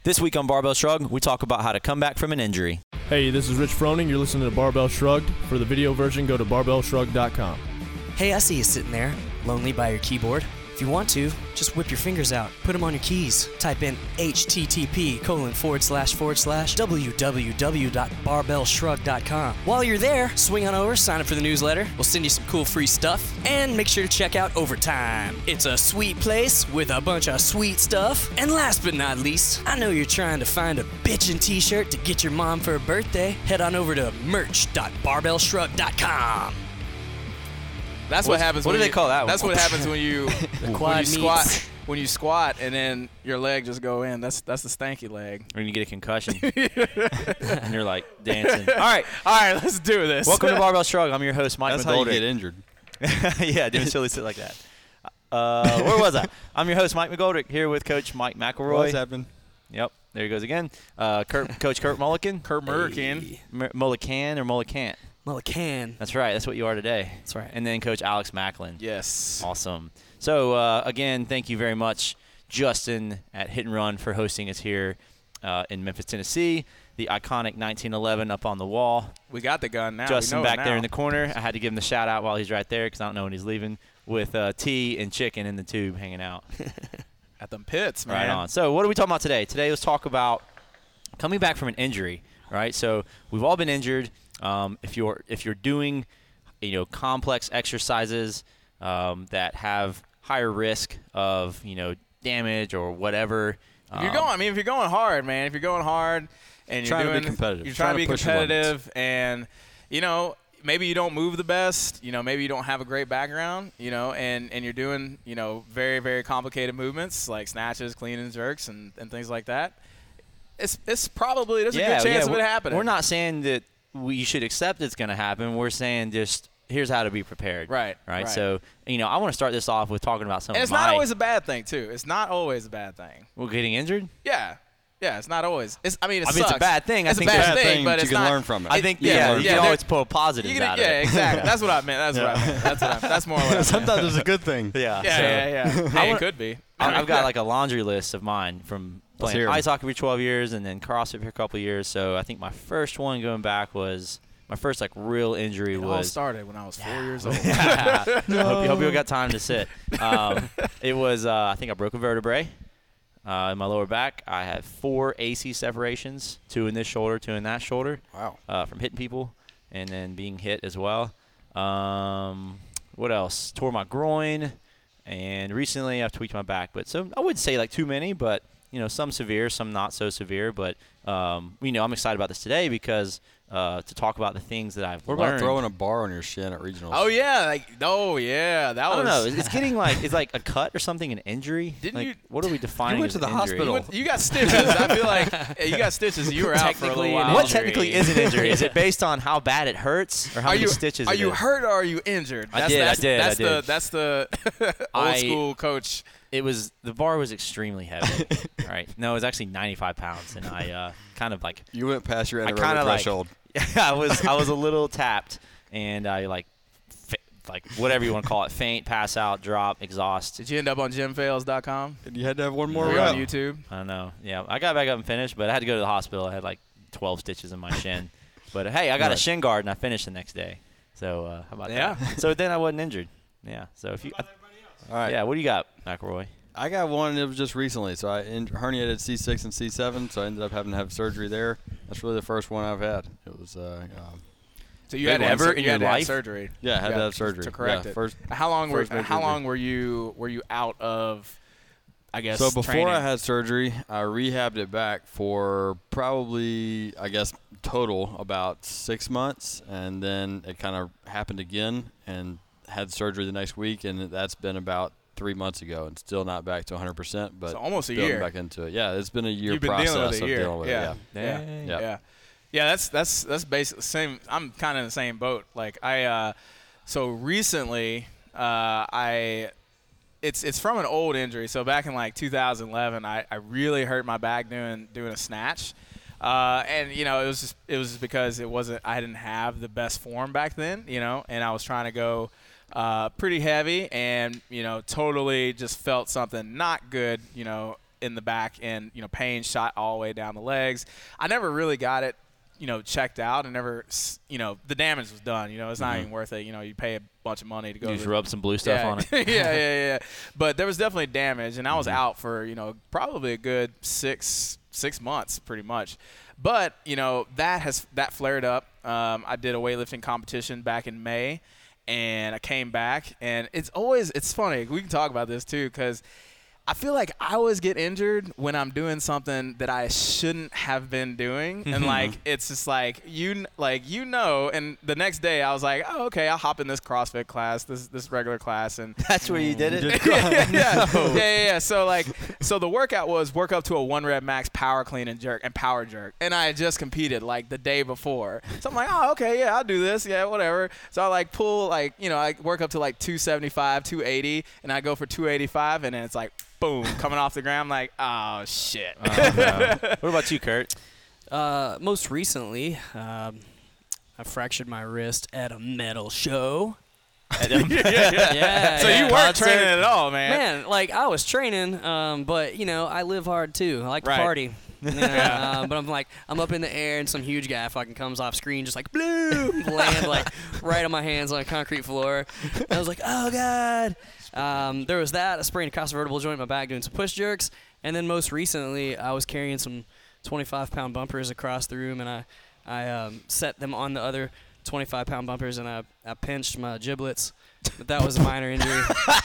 This week on Barbell Shrugged, we talk about how to come back from an injury. Hey, this is Rich Froning. You're listening to Barbell Shrugged. For the video version, go to barbellshrugged.com. Hey, I see you sitting there, lonely by your keyboard. If you want to, just whip your fingers out, put them on your keys, type in http://www.barbellshrug.com. While you're there, swing on over, sign up for the newsletter. We'll send you some cool free stuff, and make sure to check out Overtime. It's a sweet place with a bunch of sweet stuff. And last but not least, I know you're trying to find a bitchin' t-shirt to get your mom for her birthday. Head on over to merch.barbellshrug.com. That's what happens. What do they call that one? That's what happens when you squat. When you squat and then your leg just go in. That's the stanky leg. When you get a concussion and you're like dancing. All right, let's do this. welcome to Barbell Shrugged. I'm your host, Mike That's McGoldrick. how you get injured. Yeah, doing silly shit like that. Where was I? I'm your host, Mike McGoldrick, here with Coach Mike McElroy. What's happening? Yep, there he goes again. Coach Kurt Mullican. Kurt Mullican. Mullican or Mullicant? Mullican. That's right. That's what you are today. That's right. And then Coach Alex Macklin. Yes. Awesome. So, again, thank you very much, Justin at Hit and Run, for hosting us here in Memphis, Tennessee. The iconic 1911 up on the wall. We got the gun now. Justin we know back it there now. in the corner. I had to give him the shout out while he's right there because I don't know when he's leaving, with tea and chicken in the tube hanging out. At them pits, man. Right on. So what are we talking about today? Today, let's talk about coming back from an injury, right? So we've all been injured. If you're doing, complex exercises that have higher risk of, damage or whatever. If you're going hard, man. If you're going hard and Trying to be competitive. You're trying to be push your limits. competitive, and maybe you don't move the best. Maybe you don't have a great background. And you're doing very, very complicated movements like snatches, clean and jerks, and things like that. It's probably there's a good chance of it happening. We're not saying that we should accept it's going to happen. We're saying just here's how to be prepared. Right. So, I want to start this off with talking about some And of it's my – not always a bad thing, too. It's not always a bad thing. Well, getting injured? Yeah, it's not always. It sucks. It's a bad thing. It's I a think bad it's thing, but you it's can not. learn from it. I think, you can always pull positives out of it. Yeah, exactly. That's what I meant. That's more what I meant. Sometimes it's a good thing. Yeah. Yeah. Hey, it could be. I've got like a laundry list of mine from Let's playing hear 'em. ice hockey for 12 years and then CrossFit for a couple of years. So I think my first one going back was my first real injury It all was started when I was 4 years old. Hope you got time to sit. It was I think I broke a vertebrae in my lower back. I had 4 AC separations, 2 in this shoulder, 2 in that shoulder. Wow. From hitting people and then being hit as well. What else? Tore my groin, and recently I've tweaked my back. But so I wouldn't say too many, but some severe, some not so severe. But I'm excited about this today because to talk about the things that I've What learned. about throwing a bar on your shin at regionals? Oh yeah, that was. I don't know. It's getting it's like a cut or something, an injury. Didn't you? What are we defining? You went as to the an injury? hospital. You got stitches. I feel like you got stitches. You were out for a little Technically while. an What injury. technically is an injury? Is it based on how bad it hurts or how many stitches? Are it you is? hurt or are you injured? I did. That's the old school coach. It was the bar was extremely heavy. Right? No, it was actually 95 pounds, and I kind of You went past your I anaerobic kinda threshold. I was a little tapped, and I whatever you want to call it, faint, pass out, drop, exhaust. Did you end up on gymfails.com? And you had to have one more Were you rep. on YouTube? I don't know. Yeah, I got back up and finished, but I had to go to the hospital. I had 12 stitches in my shin. But hey, I got a Right. shin guard, and I finished the next day. So how about Yeah. that? So then I wasn't injured. Yeah. So if you, All right. yeah, what do you got, McElroy? I got one. It was just recently. So I herniated C6 and C7, so I ended up having to have surgery there. That's really the first one I've had. It was So you Big had to one. have, Ever in you had your to have life? surgery. yeah, I had to have surgery to correct yeah, it. First, How long were first major injury. were you out of? I guess. So before training? I had surgery, I rehabbed it back for probably, I guess, total about 6 months, and then it kind of happened again, and had surgery the next week, and that's been about 3 months ago, and still not back to 100%, but So almost a building year. back into it. Yeah, it's been a year You've been process dealing with it a of year. dealing with Yeah. it. Dang. Yeah. Yeah, that's basically the same. I'm kind of in the same boat. Like so recently, it's from an old injury. So back in 2011, I really hurt my back doing a snatch, and it was just because I didn't have the best form back then, and I was trying to go pretty heavy, and totally just felt something not good, in the back, and pain shot all the way down the legs. I never really got it checked out, and never the damage was done. It's not even worth it. You pay a bunch of money to go. You just rub some blue stuff on it. yeah. But there was definitely damage, and I was out for probably a good six months, pretty much. But that flared up. I did a weightlifting competition back in May, and I came back, and it's funny. We can talk about this too, because I feel like I always get injured when I'm doing something that I shouldn't have been doing, and it's just and the next day I was like, oh, okay, I'll hop in this CrossFit class, this regular class, and That's where you did it. yeah. So the workout was work up to a 1 rep max power clean and jerk and power jerk, and I had just competed the day before, so I'm like, oh, okay, yeah, I'll do this, yeah, whatever. So I pull I work up to 275, 280, and I go for 285, and then it's boom, coming off the ground. I'm like, oh, shit. Oh, no. What about you, Kurt? Most recently, I fractured my wrist at a metal show. Yeah. So you weren't training at all, man. Man, I was training, but, I live hard, too. I like to party. But I'm up in the air, and some huge guy fucking comes off screen, just bloom, land right on my hands on a concrete floor. And I was like, oh, God. There was that. I sprained a cross-vertebral joint in my back doing some push jerks. And then most recently, I was carrying some 25-pound bumpers across the room, and I set them on the other 25-pound bumpers, and I pinched my giblets. But that was a minor injury.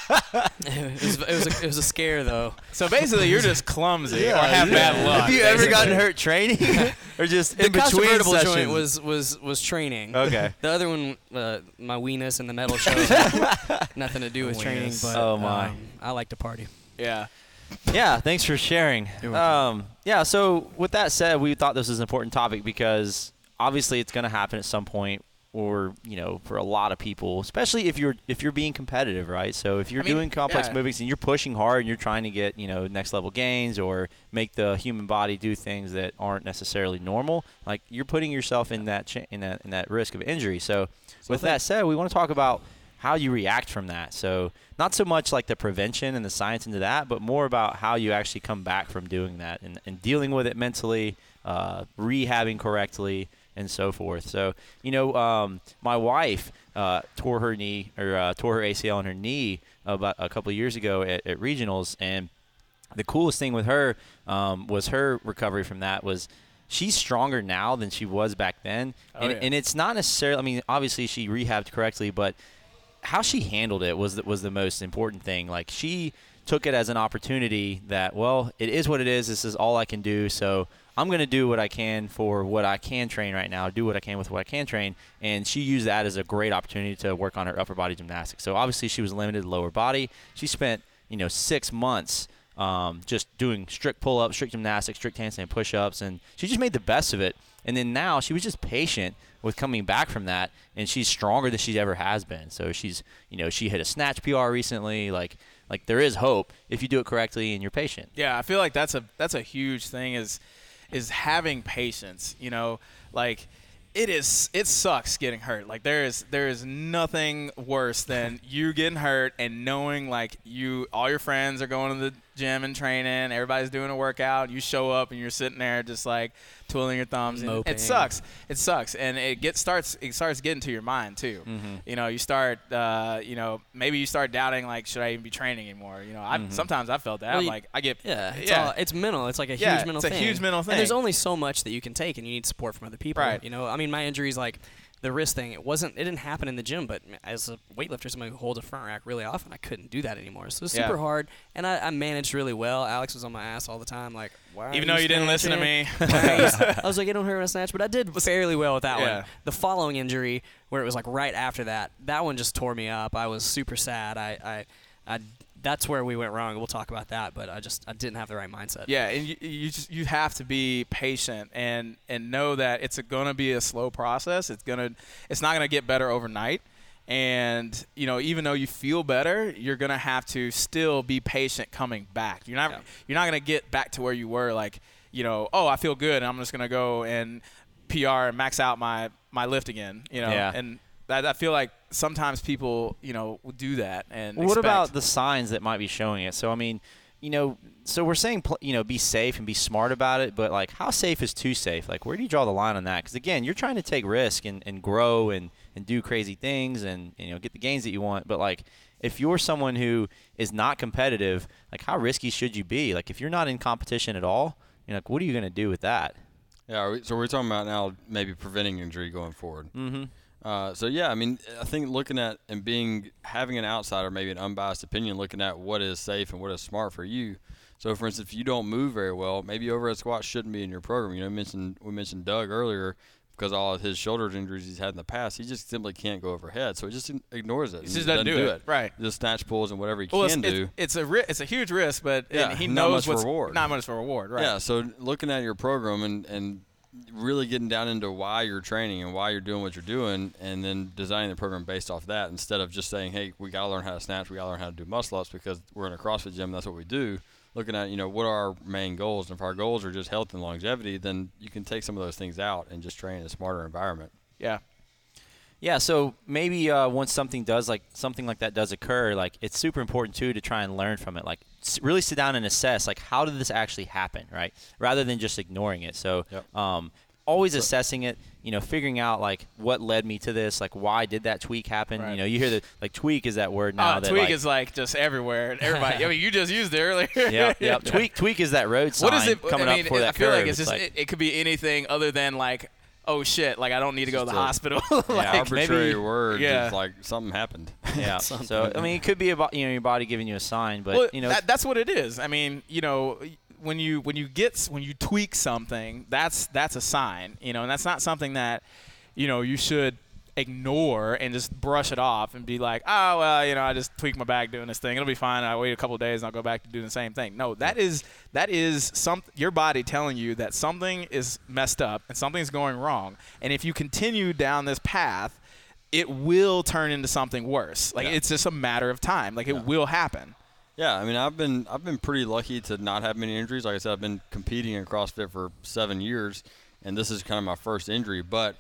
It was a scare, though. So basically, you're just clumsy or have bad luck. Have you ever gotten hurt training, or just in between vertebral sessions? joint was training. Okay. The other one, my weenus and the metal show, nothing to do with training. But Oh, my. I like to party. Yeah. Yeah, thanks for sharing. So with that said, we thought this was an important topic because obviously it's going to happen at some point, or for a lot of people, especially if you're being competitive, right? So if you're doing complex movements and you're pushing hard and you're trying to get next level gains or make the human body do things that aren't necessarily normal, you're putting yourself in that risk of injury. So with that said, we want to talk about how you react from that. So not so much the prevention and the science into that, but more about how you actually come back from doing that and dealing with it mentally, rehabbing correctly, and so forth. So, my wife tore her ACL in her knee about a couple of years ago at regionals, and the coolest thing with her was her recovery from that was she's stronger now than she was back then. And it's not necessarily, obviously she rehabbed correctly, but how she handled it was the most important thing. She took it as an opportunity that, well, it is what it is. This is all I can do. So I'm going to do what I can for what I can train right now, do what I can with what I can train. And she used that as a great opportunity to work on her upper body gymnastics. So obviously she was limited to lower body. She spent, 6 months just doing strict pull-ups, strict gymnastics, strict handstand push-ups, and she just made the best of it. And then now she was just patient with coming back from that, and she's stronger than she ever has been. So she's, she hit a snatch PR recently. Like there is hope if you do it correctly and you're patient. Yeah, I feel like that's a huge thing is having patience. It sucks getting hurt. There is nothing worse than you getting hurt and knowing all your friends are going to the gym and training, everybody's doing a workout, you show up and you're sitting there just twiddling your thumbs. And it sucks, and it starts getting to your mind too. Mm-hmm. You start maybe you start doubting should I even be training anymore? Sometimes I felt that. It's mental. It's a huge mental thing. It's a huge mental thing. And there's only so much that you can take, and you need support from other people. Right. My injuries the wrist thing, it didn't happen in the gym, but as a weightlifter, somebody who holds a front rack really often, I couldn't do that anymore. So it was super hard, and I managed really well. Alex was on my ass all the time, why even though you didn't listen to me. I was like, it don't hurt when I snatch, but I did fairly well with that one. The following injury, where it was right after that one just tore me up. I was super sad. I that's where we went wrong. We'll talk about that, but I didn't have the right mindset. Yeah, and you have to be patient and know that it's going to be a slow process. It's not going to get better overnight. And even though you feel better, you're going to have to still be patient coming back. You're not going to get back to where you were oh, I feel good and I'm just going to go and PR and max out my lift again, and I feel like sometimes people, will do that. And what about the signs that might be showing it? So, so we're saying, be safe and be smart about it, but, like, how safe is too safe? Like, where do you draw the line on that? Because, again, you're trying to take risk and grow and do crazy things and, get the gains that you want. But, like, if you're someone who is not competitive, like, how risky should you be? Like, if you're not in competition at all, like, what are you going to do with that? Yeah, so we're talking about now maybe preventing injury going forward. Mm-hmm. So, yeah, I mean, I think looking at and having an outsider, maybe an unbiased opinion, looking at what is safe and what is smart for you. So, for instance, if you don't move very well, maybe overhead squat shouldn't be in your program. We mentioned Doug earlier because all of his shoulder injuries he's had in the past, he just simply can't go overhead. So he just ignores it. He just doesn't do it. Right. Just snatch pulls and whatever he can do. It's a huge risk, but he not knows much reward. Not much for reward. Right. Yeah. So looking at your program and really getting down into why you're training and why you're doing what you're doing, and then designing the program based off that instead of just saying, hey, we got to learn how to snatch, we got to learn how to do muscle ups because we're in a CrossFit gym, that's what we do. Looking at, what are our main goals, and if our goals are just health and longevity, then you can take some of those things out and just train in a smarter environment. Yeah. Yeah, so maybe once something like that does occur, like, it's super important too to try and learn from it. Like, really sit down and assess, like, how did this actually happen, right? Rather than just ignoring it. So, always assessing it, figuring out, like, what led me to this, like, why did that tweak happen? Right. You hear tweak is that word now. That, tweak like, is, like, just everywhere. Everybody, I mean, you just used it earlier. Yeah. Tweak is that road sign what is it coming up for that curve. I feel like it's just it could be anything other than, like, oh shit, like, I don't need to go to the hospital. Like, arbitrary maybe, word. It's like something happened. Yeah. So I mean, it could be about your body giving you a sign, but that's what it is. I mean, when you tweak something, that's a sign, and that's not something that you should ignore and just brush it off and be like, oh well, I just tweaked my back doing this thing, it'll be fine, I wait a couple of days and I'll go back to doing the same thing. No, that is your body telling you that something is messed up and something's going wrong, and if you continue down this path, it will turn into something worse. Like, it's just a matter of time. Like, it will happen. Yeah, I mean, I've been pretty lucky to not have many injuries. Like I said, I've been competing in CrossFit for 7 years, and this is kind of my first injury. But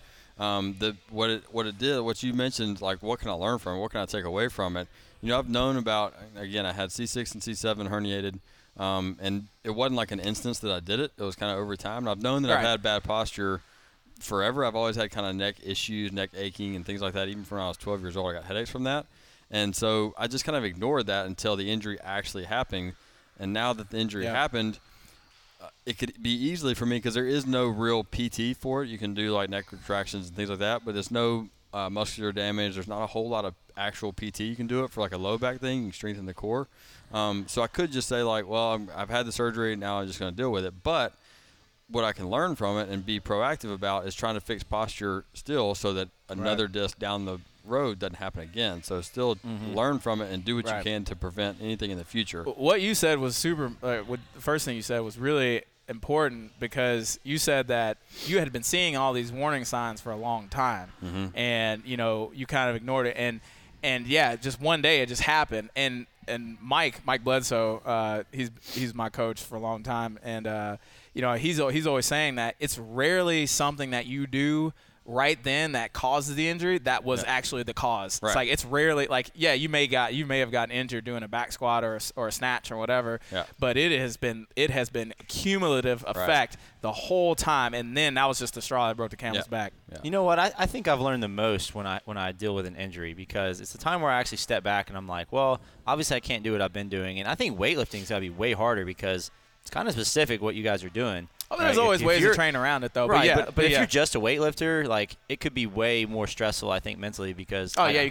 what you mentioned, like, what can I learn from it? What can I take away from it? I've known about, again, I had C6 and C7 herniated, and it wasn't like an instance that I did it. It was kind of over time. And I've known that I've had bad posture forever. I've always had kind of neck issues, neck aching, and things like that. Even from when I was 12 years old, I got headaches from that. And so I just kind of ignored that until the injury actually happened. And now that the injury happened, it could be easily for me because there is no real PT for it. You can do, like, neck retractions and things like that, but there's no muscular damage. There's not a whole lot of actual PT you can do it for, like, a low back thing. You can strengthen the core. So I could just say, like, well, I've had the surgery. Now I'm just going to deal with it. But what I can learn from it and be proactive about is trying to fix posture still so that another disc down the road doesn't happen again. So still learn from it and do what you can to prevent anything in the future. What you said was super the first thing you said was really important, because you said that you had been seeing all these warning signs for a long time, and you kind of ignored it, and just one day it just happened. And Mike Bledsoe, he's my coach for a long time, and he's always saying that it's rarely something that you do right then that causes the injury that was actually the cause. Right. It's like, it's rarely, like, you may have gotten injured doing a back squat or a snatch or whatever, but it has been cumulative effect the whole time, and then that was just the straw that broke the camel's back. You know what? I think I've learned the most when I deal with an injury, because it's the time where I actually step back and I'm like, well, obviously I can't do what I've been doing, and I think weightlifting's got to be way harder because it's kind of specific what you guys are doing. Oh, there's always ways to train around it, though. Right, but if you're just a weightlifter, like, it could be way more stressful, I think, mentally, because I'm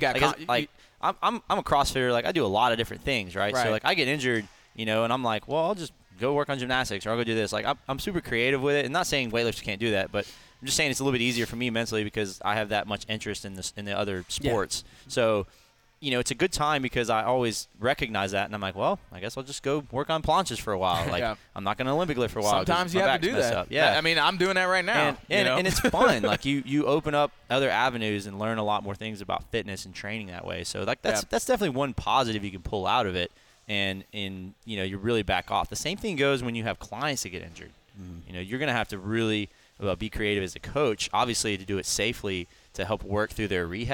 a CrossFitter. Like, I do a lot of different things, right? So, like, I get injured, and I'm like, well, I'll just go work on gymnastics, or I'll go do this. Like, I'm super creative with it. And not saying weightlifters can't do that, but I'm just saying it's a little bit easier for me mentally because I have that much interest in the other sports. So, it's a good time because I always recognize that, and I'm like, well, I guess I'll just go work on planches for a while. Like, I'm not going to Olympic lift for a while. Sometimes you have to do that. Up. Yeah, I mean, I'm doing that right now. And it's fun. Like, you open up other avenues and learn a lot more things about fitness and training that way. So, like, that's definitely one positive you can pull out of it, and you really back off. The same thing goes when you have clients that get injured. You're going to have to really be creative as a coach, obviously, to do it safely to help work through their rehab.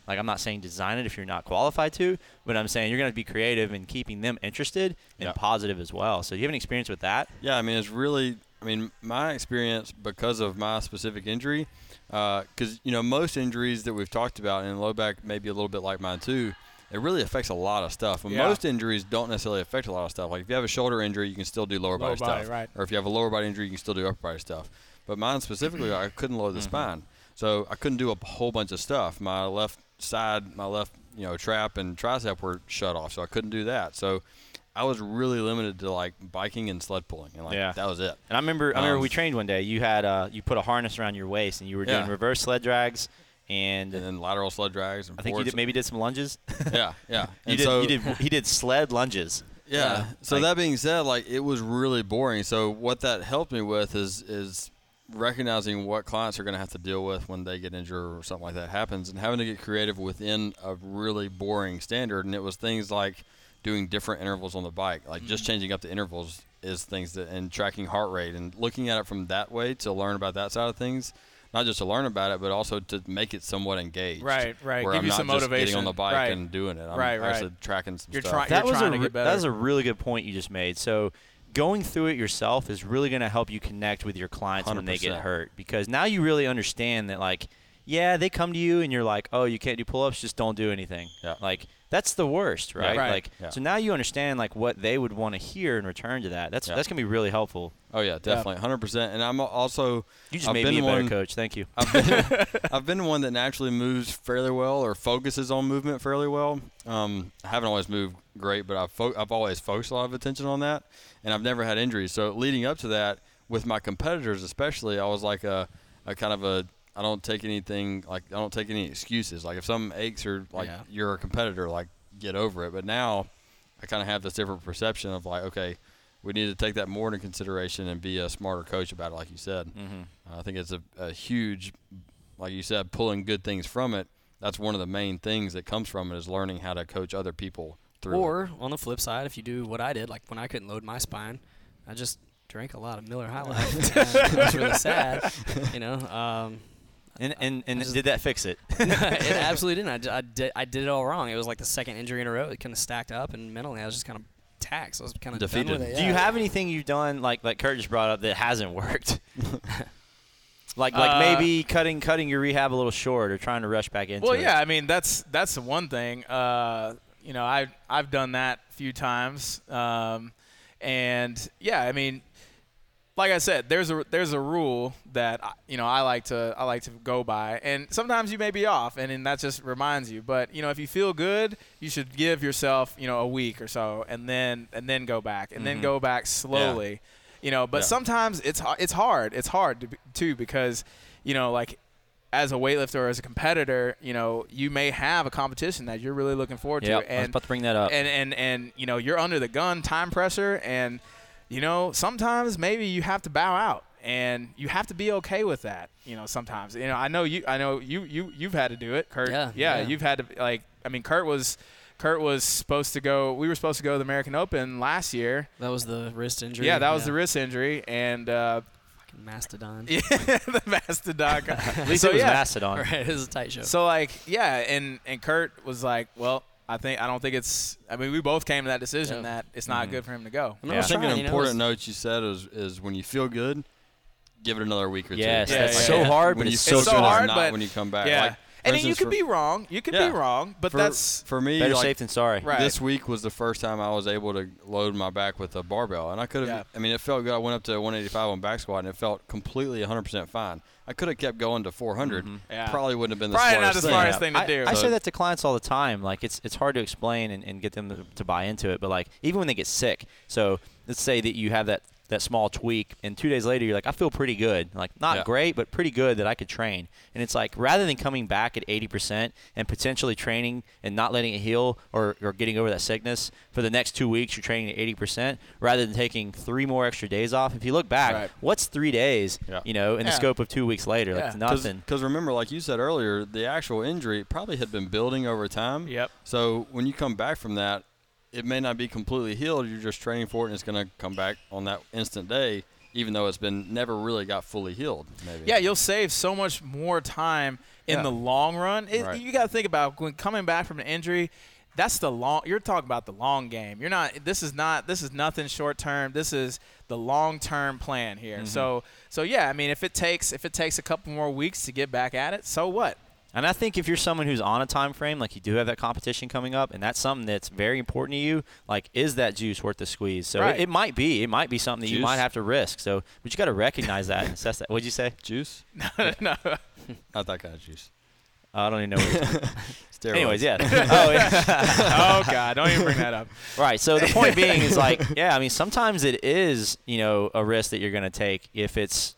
Like, I'm not saying design it if you're not qualified to, but I'm saying you're going to be creative in keeping them interested and positive as well. So do you have any experience with that? Yeah, I mean, it's really – I mean, my experience because of my specific injury, because, you know, most injuries that we've talked about, and low back maybe a little bit like mine too, it really affects a lot of stuff. But most injuries don't necessarily affect a lot of stuff. Like if you have a shoulder injury, you can still do lower body stuff. Right. Or if you have a lower body injury, you can still do upper body stuff. But mine specifically, I couldn't load the spine. So I couldn't do a whole bunch of stuff. My left side, my left, you know, trap and tricep were shut off, so I couldn't do that. So I was really limited to like biking and sled pulling, and like that was it. And I remember we trained one day. You had you put a harness around your waist, and you were doing reverse sled drags and then lateral sled drags. And I think you maybe did some lunges. Yeah. He did sled lunges. Yeah. So that being said, like it was really boring. So what that helped me with is recognizing what clients are going to have to deal with when they get injured or something like that happens, and having to get creative within a really boring standard. And it was things like doing different intervals on the bike, like just changing up the intervals is things that, and tracking heart rate and looking at it from that way to learn about that side of things, not just to learn about it, but also to make it somewhat engaged. Right. Where Give I'm you not some just motivation. getting on the bike and doing it. I'm actually tracking some stuff. That was trying to get better. That was a really good point you just made. So going through it yourself is really going to help you connect with your clients 100%. When they get hurt, because now you really understand that, like, they come to you and you're like, oh, you can't do pull-ups, just don't do anything. Yeah. Like, that's the worst, right? Yeah, right. Like, so now you understand like what they would want to hear in return to that. That's gonna be really helpful. Oh yeah, definitely, 100%. And I'm also you just made me a better coach. Thank you. I've been one that naturally moves fairly well or focuses on movement fairly well. I haven't always moved great, but I've always focused a lot of attention on that, and I've never had injuries. So leading up to that, with my competitors especially, I was like a kind of a I don't take anything, like I don't take any excuses. Like if something aches or like you're a competitor, like get over it. But now I kind of have this different perception of like, okay, we need to take that more into consideration and be a smarter coach about it, like you said. I think it's a huge, like you said, pulling good things from it. That's one of the main things that comes from it is learning how to coach other people through it. Or on the flip side, if you do what I did, like when I couldn't load my spine, I just drank a lot of Miller High Life. It was really sad, you know. And did that fix it? It absolutely didn't. I did it all wrong. It was like the second injury in a row. It kind of stacked up, and mentally I was just kind of taxed. I was kind of defeated. done with it. Do you have anything you've done like Kurt just brought up that hasn't worked? like maybe cutting your rehab a little short or trying to rush back into it. Well, yeah, I mean that's the one thing. You know, I've done that a few times, and yeah, I mean, like I said, there's a rule that I like to go by, and sometimes you may be off, and that just reminds you. But if you feel good, you should give yourself a week or so, and then go back, and then go back slowly. But sometimes it's hard. It's hard too because like as a weightlifter or as a competitor, you may have a competition that you're really looking forward to. And I was about to bring that up. And you're under the gun, time pressure, and sometimes maybe you have to bow out, and you have to be okay with that. Sometimes, I know you've had to do it, Kurt. Yeah. You've had to, Kurt was supposed to go. We were supposed to go to the American Open last year. That was the wrist injury. Yeah, that was the wrist injury, and fucking Mastodon. Yeah, the Mastodon. At least it was Mastodon. Right, it was a tight show. So and Kurt was like, well, I don't think it's. I mean, we both came to that decision that it's not good for him to go. I think an important note you said is when you feel good, give it another week or two. Yes, that's so hard. When but you feel so good, hard, not but when you come back. Yeah. Like, and then instance, you could be wrong. You could be wrong, but that's for me. Better like, safe than sorry. Right. This week was the first time I was able to load my back with a barbell, and I could have. Yeah. I mean, it felt good. I went up to 185 on back squat, and it felt completely 100% fine. I could have kept going to 400. Yeah. Probably wouldn't have been the probably smartest not the thing. smartest thing to do. I say that to clients all the time. Like it's hard to explain and get them to buy into it. But like even when they get sick, so let's say that you have that small tweak, and 2 days later you're like, I feel pretty good. Like not great, but pretty good that I could train. And it's like rather than coming back at 80% and potentially training and not letting it heal or getting over that sickness for the next 2 weeks, you're training at 80% rather than taking 3 more extra days off. If you look back, what's 3 days? In the scope of 2 weeks later, like nothing. Because remember, like you said earlier, the actual injury probably had been building over time. Yep. So when you come back from that, it may not be completely healed. You're just training for it, and it's going to come back on that instant day, even though it's been never really got fully healed. Maybe. Yeah, you'll save so much more time in the long run. Right. You got to think about when coming back from an injury. That's you're talking about the long game. This is nothing short term. This is the long-term plan here. So yeah, I mean, if it takes a couple more weeks to get back at it, so what? And I think if you're someone who's on a time frame, like you do have that competition coming up, and that's something that's very important to you, like, is that juice worth the squeeze? So right. it might be something that you might have to risk. So, but you got to recognize that and assess that. What'd you say? Juice? No. Not that kind of juice. I don't even know what you're talking about. Steroids. Anyways, yeah. Oh, yeah. Oh, God, don't even bring that up. Right. So the point being is, like, yeah, I mean, sometimes it is, a risk that you're going to take if it's,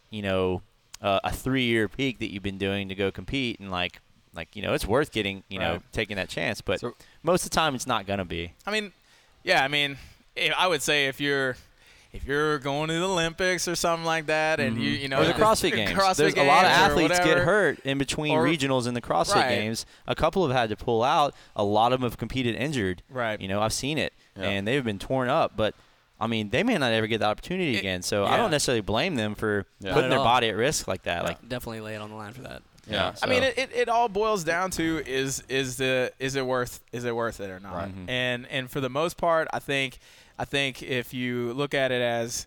a 3-year peak that you've been doing to go compete, and like it's worth getting, right. taking that chance. But most of the time, it's not going to be. I mean, yeah, I would say if you're going to the Olympics or something like that, and or the CrossFit Games. There's a lot of athletes get hurt in between regionals and the CrossFit Games. A couple have had to pull out. A lot of them have competed injured. Right. I've seen it, and they've been torn up. But I mean, they may not ever get the opportunity again. So I don't necessarily blame them for putting their body at risk like that. Like, definitely lay it on the line for that. Yeah. I mean, it all boils down to is it worth it or not? Right. And for the most part, I think if you look at it as,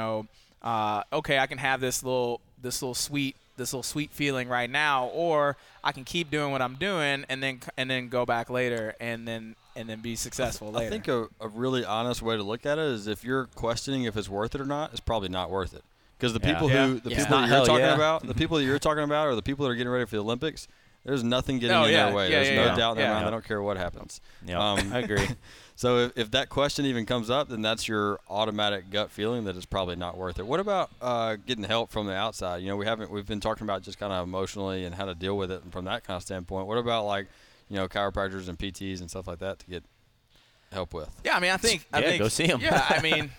okay, I can have this little sweet feeling right now, or I can keep doing what I'm doing and then go back later and then be successful later. I think a really honest way to look at it is if you're questioning if it's worth it or not, it's probably not worth it. Because the people that you're talking about, the people that you're talking about, are the people that are getting ready for the Olympics. There's nothing getting in their way. There's no doubt in their mind. They don't care what happens. Yeah, I agree. So if that question even comes up, then that's your automatic gut feeling that it's probably not worth it. What about getting help from the outside? We've been talking about just kind of emotionally and how to deal with it from that kind of standpoint. What about chiropractors and PTs and stuff like that to get help with? Yeah, I think go see them. Yeah, I mean,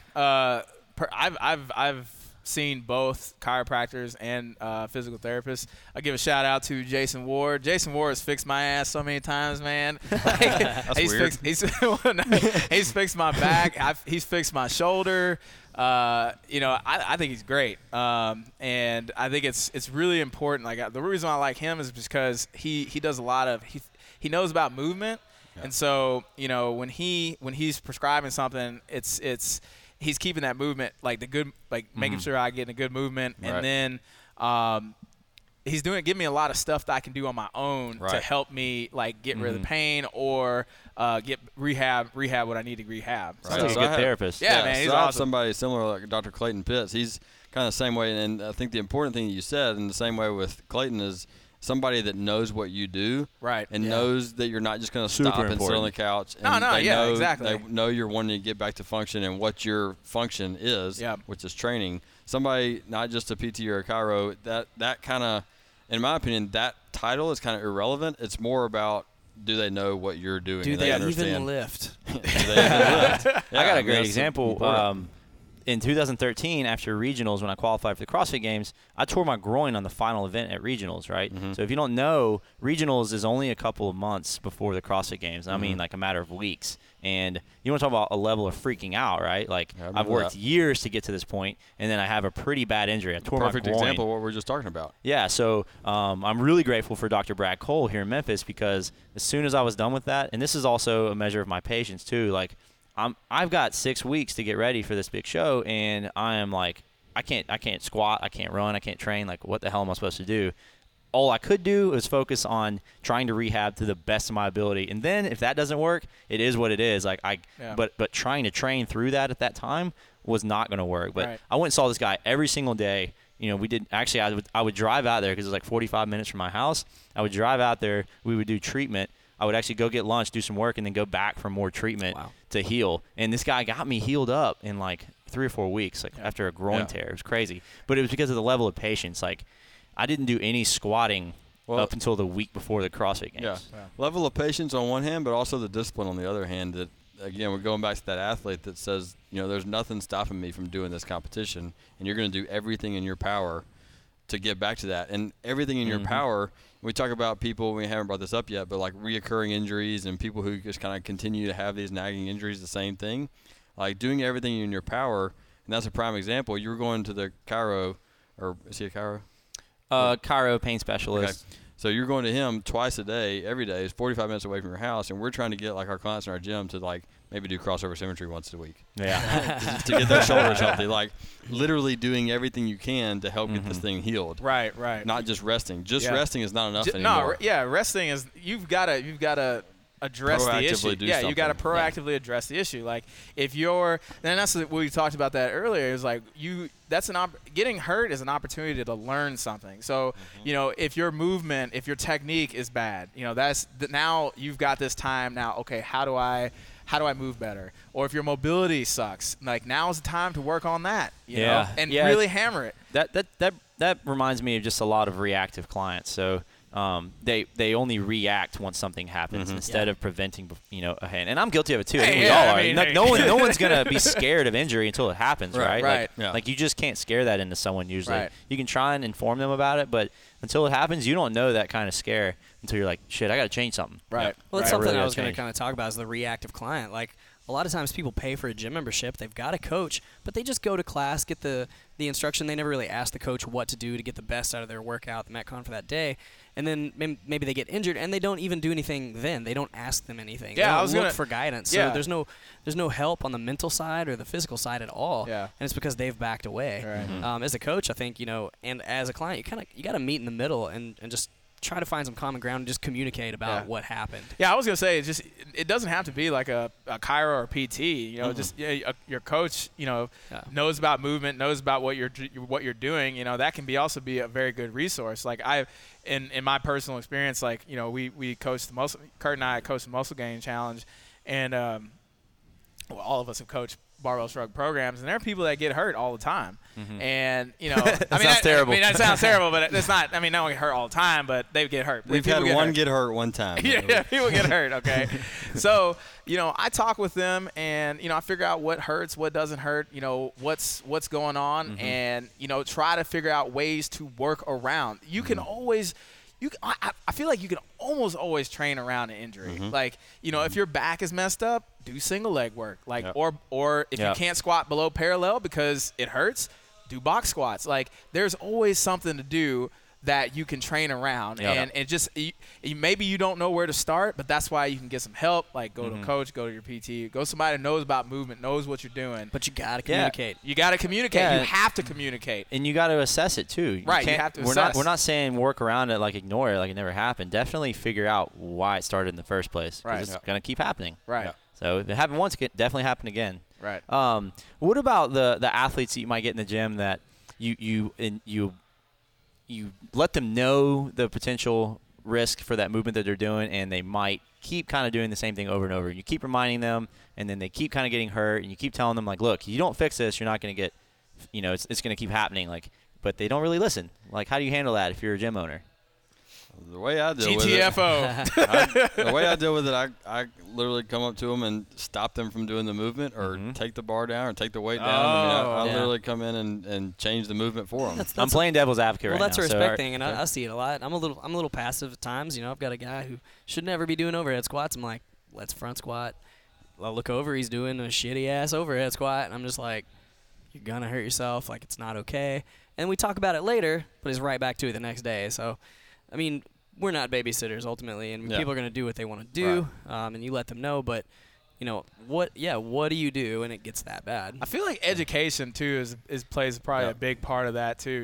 I've seen both chiropractors and physical therapists. I give a shout out to Jason Ward. Jason Ward has fixed my ass so many times, man. That's weird. He's fixed my back. He's fixed my shoulder. I think he's great. And I think it's really important. Like, the reason I like him is because he does a lot of he knows about movement. Yeah. And so, when he's prescribing something, it's he's keeping that movement, making sure I get in a good movement. Right. And then he's giving me a lot of stuff that I can do on my own to help me, get rid of the pain or get rehab what I need to rehab. Right. So he's a good therapist. Yeah, man, he's awesome. I have awesome. somebody similar like Dr. Clayton Pitts. He's kind of the same way, and I think the important thing that you said in the same way with Clayton is somebody that knows what you do, right, and knows that you're not just going to stop and sit on the couch. And exactly. They know you're wanting to get back to function and what your function is, which is training. Somebody, not just a PT or a chiro, that kind of, in my opinion, that title is kind of irrelevant. It's more about, do they know what you're doing? Do they understand? even lift? I got a great example. In 2013, after regionals, when I qualified for the CrossFit Games, I tore my groin on the final event at regionals, right? Mm-hmm. So if you don't know, regionals is only a couple of months before the CrossFit Games. I mean, like a matter of weeks. And you want to talk about a level of freaking out, right? Like, I've worked years to get to this point, and then I have a pretty bad injury. I tore my groin. Perfect example of what we were just talking about. Yeah, so I'm really grateful for Dr. Brad Cole here in Memphis, because as soon as I was done with that, and this is also a measure of my patience too, like, I've got 6 weeks to get ready for this big show, and I am like, I can't squat, I can't run, I can't train. Like, what the hell am I supposed to do? All I could do is focus on trying to rehab to the best of my ability, and then if that doesn't work, it is what it is. Like, but trying to train through that at that time was not going to work. But I went and saw this guy every single day. We did actually. I would drive out there because it was like 45 minutes from my house. I would drive out there. We would do treatment. I would actually go get lunch, do some work, and then go back for more treatment to heal. And this guy got me healed up in like 3 or 4 weeks, after a groin tear. It was crazy. But it was because of the level of patience. Like, I didn't do any squatting up until the week before the CrossFit Games. Yeah. Level of patience on one hand, but also the discipline on the other hand. That, again, we're going back to that athlete that says, there's nothing stopping me from doing this competition, and you're going to do everything in your power to get back to that. And everything in your power, we talk about people, we haven't brought this up yet, but like reoccurring injuries and people who just kind of continue to have these nagging injuries, the same thing. Like, doing everything in your power, and that's a prime example. You were going to the chiro, or is he a chiro? Chiro pain specialist. Okay. So you're going to him twice a day, every day. It's 45 minutes away from your house, and we're trying to get like our clients in our gym to like maybe do crossover symmetry once a week. Yeah. to get their shoulders healthy. Like literally doing everything you can to help get this thing healed. Right. Not just resting. Resting is not enough anymore. No, yeah, resting is you've got to address the issue. Yeah, you got to proactively address the issue. Like if you're, then that's what we talked about that earlier. Is like getting hurt is an opportunity to learn something. So you know, if your movement, if your technique is bad, you know now you've got this time now. Okay, how do I move better? Or if your mobility sucks, like now is the time to work on that. You know, and really hammer it. That reminds me of just a lot of reactive clients. So. They only react once something happens instead of preventing, a hand. And I'm guilty of it too. I think we all are. No one's gonna be scared of injury until it happens, right? Right. Like you just can't scare that into someone usually. Right. You can try and inform them about it, but until it happens, you don't know that kind of scare until you're like, shit, I got to change something. Right. Well, that's I something really I was gotta going to kind of talk about is the reactive client. Like a lot of times people pay for a gym membership, they've got a coach, but they just go to class, get the instruction. They never really ask the coach what to do to get the best out of their workout, the Metcon for that day. And then maybe they get injured, and they don't even do anything then. They don't ask them anything. Yeah, they don't look for guidance. So there's no help on the mental side or the physical side at all. Yeah. And it's because they've backed away. Right. As a coach, I think, and as a client, you got to meet in the middle and just try to find some common ground and just communicate about what happened. Yeah, I was gonna say it doesn't have to be like a chiro or a PT. Just your coach, knows about movement, knows about what you're doing. That can also be a very good resource. Like in my personal experience, like we coached Kurt and I coached the Muscle Gain Challenge, and all of us have coached barbell shrug programs, and there are people that get hurt all the time. And sounds terrible. That sounds terrible, but it's not. I mean, no one get hurt all the time, but they get hurt. We've had one get hurt one time. Yeah, people get hurt. Okay, so I talk with them, and I figure out what hurts, what doesn't hurt. What's going on, and try to figure out ways to work around. You can always. I feel like you can almost always train around an injury. Like, if your back is messed up, do single leg work. Like, or if you can't squat below parallel because it hurts, do box squats. Like, there's always something to do that you can train around. And just maybe you don't know where to start, but that's why you can get some help. Like, go to a coach, go to your PT, go somebody who knows about movement, knows what you're doing. But you got to communicate. You got to communicate. You have to communicate. And you got to assess it too. You have to assess. We're not saying work around it, like ignore it, like it never happened. Definitely figure out why it started in the first place. Right. It's going to keep happening. Right. Yeah. So if it happened once, it could definitely happen again. Right. What about the athletes that you might get in the gym that you let them know the potential risk for that movement that they're doing, and they might keep kind of doing the same thing over and over. And you keep reminding them, and then they keep kind of getting hurt, and you keep telling them, like, look, you don't fix this, you're not going to get, it's going to keep happening. Like, but they don't really listen. Like, how do you handle that if you're a gym owner? The way I deal with it, I literally come up to them and stop them from doing the movement, or take the bar down, or take the weight down. I literally come in and change the movement for them. I'm playing devil's advocate right now. Well, that's a respect thing, and I see it a lot. I'm a little passive at times. I've got a guy who should never be doing overhead squats. I'm like, let's front squat. I'll look over, he's doing a shitty ass overhead squat, and I'm just like, you're gonna hurt yourself. Like, it's not okay. And we talk about it later, but he's right back to it the next day. So, I mean, we're not babysitters ultimately, and people are going to do what they want to do, and you let them know. But, what do you do when it gets that bad? I feel like education too plays probably a big part of that too.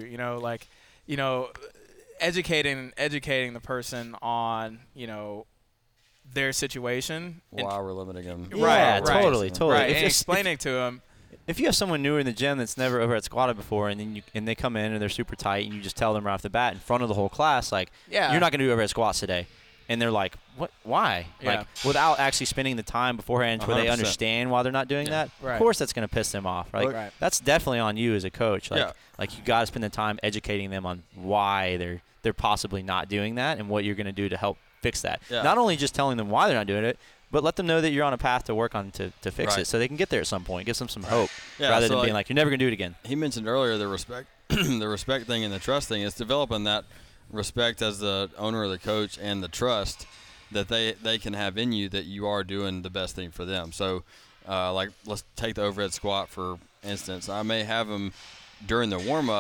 Educating the person on their situation. Why we're limiting them. Yeah, totally. Right, and explaining to them. If you have someone newer in the gym that's never overhead squatted before, and then they come in and they're super tight, and you just tell them right off the bat in front of the whole class, like, you're not going to do overhead squats today, and they're like, what? Why? Yeah. Like, without actually spending the time beforehand where they understand why they're not doing that. Right. Of course, that's going to piss them off. Right? That's definitely on you as a coach. Like you got to spend the time educating them on why they're possibly not doing that and what you're going to do to help fix that. Yeah. Not only just telling them why they're not doing it, but let them know that you're on a path to work on to fix it, so they can get there at some point. Gives them some hope, rather than being like, you're never going to do it again. He mentioned earlier the respect the respect thing and the trust thing. Is developing that respect as the owner or the coach, and the trust that they can have in you that you are doing the best thing for them. So, like, let's take the overhead squat, for instance. I may have them during the warm-up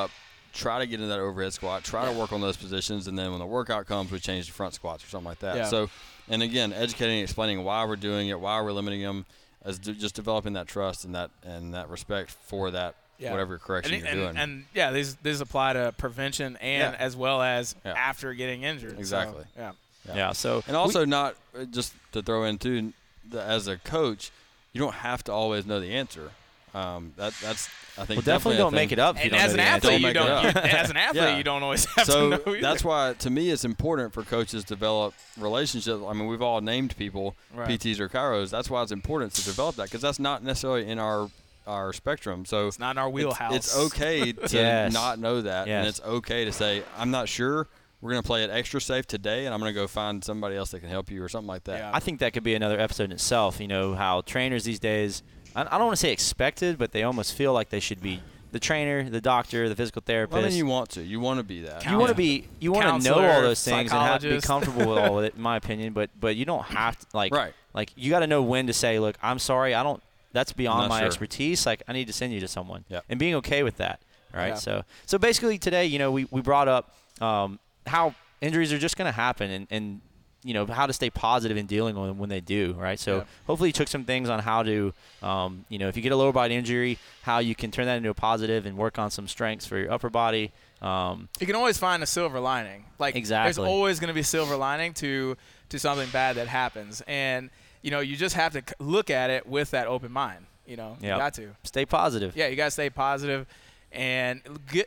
try to get into that overhead squat, try to work on those positions, and then when the workout comes, we change to front squats or something like that. Yeah. So, and again, educating and explaining why we're doing it, why we're limiting them, as just developing that trust and that respect for that whatever correction you're doing. And these apply to prevention and as well as after getting injured. Exactly. So, Yeah. So and also not just to throw in too, as a coach, you don't have to always know the answer. That's I think definitely don't make it up. If you and don't as know an the answer. athlete, you Don't make it don't. As an athlete, you don't always have to know either. That's why, to me, it's important for coaches to develop relationships. I mean, we've all named people PTs or chiros. That's why it's important to develop that, because that's not necessarily in our spectrum. So it's not in our wheelhouse. It's okay to not know that, and it's okay to say, I'm not sure. We're going to play it extra safe today, and I'm going to go find somebody else that can help you or something like that. Yeah. I think that could be another episode in itself. You know, how trainers these days, I don't want to say expected, but they almost feel like they should be the trainer, the doctor, the physical therapist. Well, I mean, you want to be that. You want to be. You want to know all those things and have to be comfortable with all of it, in my opinion. But you don't have to like you got to know when to say, look, I'm sorry, I don't. That's beyond my expertise. Like, I need to send you to someone, and being okay with that. Right. Yeah. So basically today, you know, we brought up how injuries are just going to happen, and you know, how to stay positive in dealing with them when they do, right? So hopefully you took some things on how to, you know, if you get a lower body injury, how you can turn that into a positive and work on some strengths for your upper body. You can always find a silver lining. Like, there's always going to be a silver lining to something bad that happens. And, you know, you just have to look at it with that open mind, you know. You got to. Stay positive. Yeah, you got to stay positive and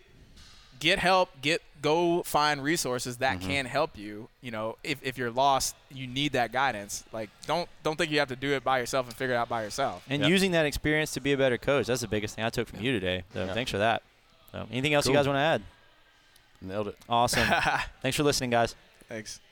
get help, go find resources that can help you. You know, if you're lost, you need that guidance. Like, don't think you have to do it by yourself and figure it out by yourself. And using that experience to be a better coach. That's the biggest thing I took from you today. So thanks for that. So anything else you guys want to add? Nailed it. Awesome. Thanks for listening, guys. Thanks.